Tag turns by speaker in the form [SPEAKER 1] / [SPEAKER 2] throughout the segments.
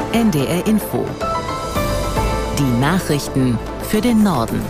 [SPEAKER 1] NDR Info. Die Nachrichten für den Norden.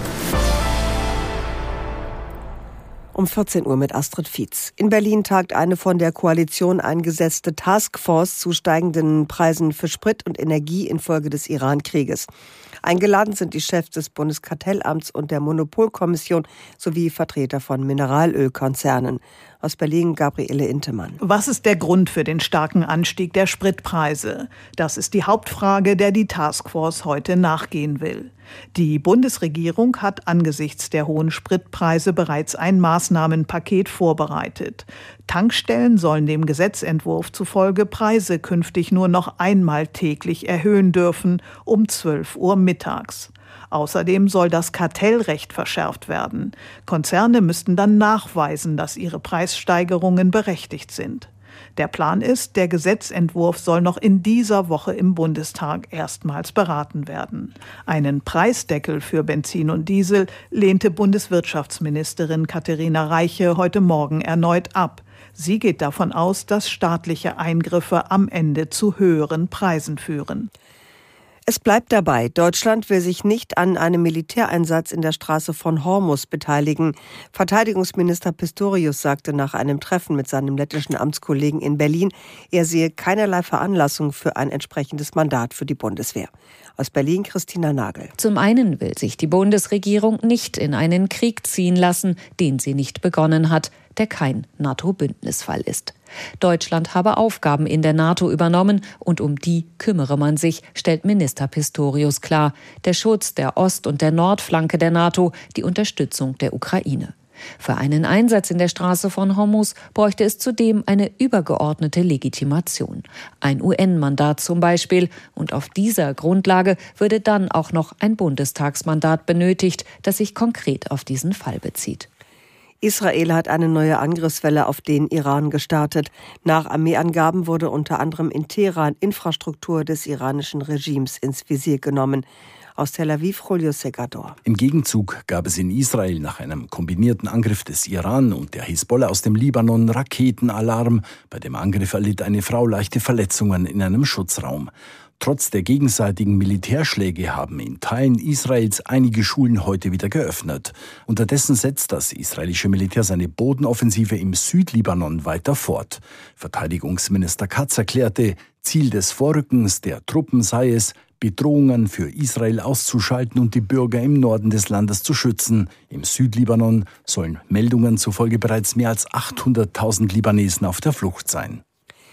[SPEAKER 2] Um 14 Uhr mit Astrid Fietz. In Berlin tagt eine von der Koalition eingesetzte Taskforce zu steigenden Preisen für Sprit und Energie infolge des Iran-Krieges. Eingeladen sind die Chefs des Bundeskartellamts und der Monopolkommission sowie Vertreter von Mineralölkonzernen. Aus Berlin Gabriele Intemann.
[SPEAKER 3] Was ist der Grund für den starken Anstieg der Spritpreise? Das ist die Hauptfrage, der die Taskforce heute nachgehen will. Die Bundesregierung hat angesichts der hohen Spritpreise bereits ein Maßnahmenpaket vorbereitet. Tankstellen sollen dem Gesetzentwurf zufolge Preise künftig nur noch einmal täglich erhöhen dürfen, um 12 Uhr mittags. Außerdem soll das Kartellrecht verschärft werden. Konzerne müssten dann nachweisen, dass ihre Preissteigerungen berechtigt sind. Der Plan ist, der Gesetzentwurf soll noch in dieser Woche im Bundestag erstmals beraten werden. Einen Preisdeckel für Benzin und Diesel lehnte Bundeswirtschaftsministerin Katharina Reiche heute Morgen erneut ab. Sie geht davon aus, dass staatliche Eingriffe am Ende zu höheren Preisen führen.
[SPEAKER 2] Es bleibt dabei, Deutschland will sich nicht an einem Militäreinsatz in der Straße von Hormuz beteiligen. Verteidigungsminister Pistorius sagte nach einem Treffen mit seinem lettischen Amtskollegen in Berlin, er sehe keinerlei Veranlassung für ein entsprechendes Mandat für die Bundeswehr. Aus Berlin Christina Nagel.
[SPEAKER 4] Zum einen will sich die Bundesregierung nicht in einen Krieg ziehen lassen, den sie nicht begonnen hat, der kein NATO-Bündnisfall ist. Deutschland habe Aufgaben in der NATO übernommen und um die kümmere man sich, stellt Minister Pistorius klar. Der Schutz der Ost- und der Nordflanke der NATO, die Unterstützung der Ukraine. Für einen Einsatz in der Straße von Hormuz bräuchte es zudem eine übergeordnete Legitimation. Ein UN-Mandat zum Beispiel. Und auf dieser Grundlage würde dann auch noch ein Bundestagsmandat benötigt, das sich konkret auf diesen Fall bezieht.
[SPEAKER 2] Israel hat eine neue Angriffswelle auf den Iran gestartet. Nach Armeeangaben wurde unter anderem in Teheran Infrastruktur des iranischen Regimes ins Visier genommen. Aus Tel Aviv, Julio Segador.
[SPEAKER 5] Im Gegenzug gab es in Israel nach einem kombinierten Angriff des Iran und der Hisbollah aus dem Libanon Raketenalarm. Bei dem Angriff erlitt eine Frau leichte Verletzungen in einem Schutzraum. Trotz der gegenseitigen Militärschläge haben in Teilen Israels einige Schulen heute wieder geöffnet. Unterdessen setzt das israelische Militär seine Bodenoffensive im Südlibanon weiter fort. Verteidigungsminister Katz erklärte, Ziel des Vorrückens der Truppen sei es, Bedrohungen für Israel auszuschalten und die Bürger im Norden des Landes zu schützen. Im Südlibanon sollen Meldungen zufolge bereits mehr als 800.000 Libanesen auf der Flucht sein.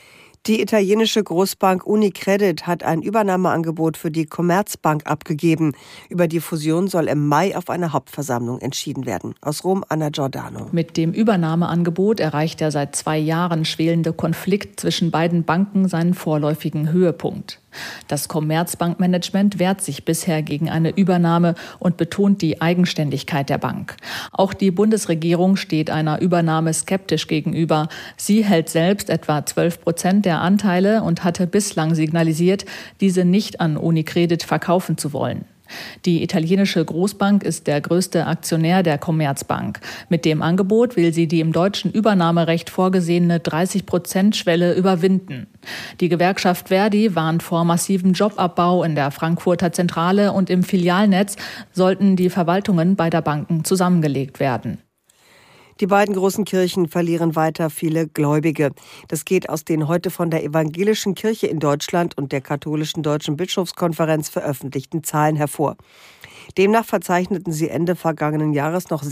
[SPEAKER 2] Die italienische Großbank Unicredit hat ein Übernahmeangebot für die Commerzbank abgegeben. Über die Fusion soll im Mai auf einer Hauptversammlung entschieden werden. Aus Rom, Anna Giordano.
[SPEAKER 6] Mit dem Übernahmeangebot erreicht der seit 2 Jahren schwelende Konflikt zwischen beiden Banken seinen vorläufigen Höhepunkt. Das Commerzbankmanagement wehrt sich bisher gegen eine Übernahme und betont die Eigenständigkeit der Bank. Auch die Bundesregierung steht einer Übernahme skeptisch gegenüber. Sie hält selbst etwa 12% der Anteile und hatte bislang signalisiert, diese nicht an Unicredit verkaufen zu wollen. Die italienische Großbank ist der größte Aktionär der Commerzbank. Mit dem Angebot will sie die im deutschen Übernahmerecht vorgesehene 30%-Schwelle überwinden. Die Gewerkschaft Verdi warnt vor massivem Jobabbau in der Frankfurter Zentrale und im Filialnetz sollten die Verwaltungen beider Banken zusammengelegt werden.
[SPEAKER 2] Die beiden großen Kirchen verlieren weiter viele Gläubige. Das geht aus den heute von der Evangelischen Kirche in Deutschland und der Katholischen Deutschen Bischofskonferenz veröffentlichten Zahlen hervor. Demnach verzeichneten sie Ende vergangenen Jahres noch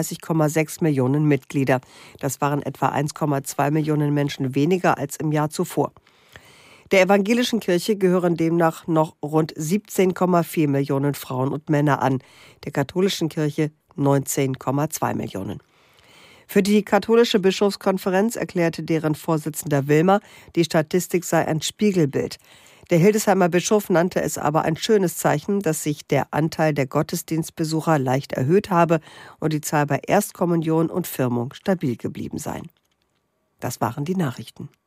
[SPEAKER 2] 36,6 Millionen Mitglieder. Das waren etwa 1,2 Millionen Menschen weniger als im Jahr zuvor. Der Evangelischen Kirche gehören demnach noch rund 17,4 Millionen Frauen und Männer an, der Katholischen Kirche 19,2 Millionen. Für die Katholische Bischofskonferenz erklärte deren Vorsitzender Wilmer, die Statistik sei ein Spiegelbild. Der Hildesheimer Bischof nannte es aber ein schönes Zeichen, dass sich der Anteil der Gottesdienstbesucher leicht erhöht habe und die Zahl bei Erstkommunion und Firmung stabil geblieben sei. Das waren die Nachrichten.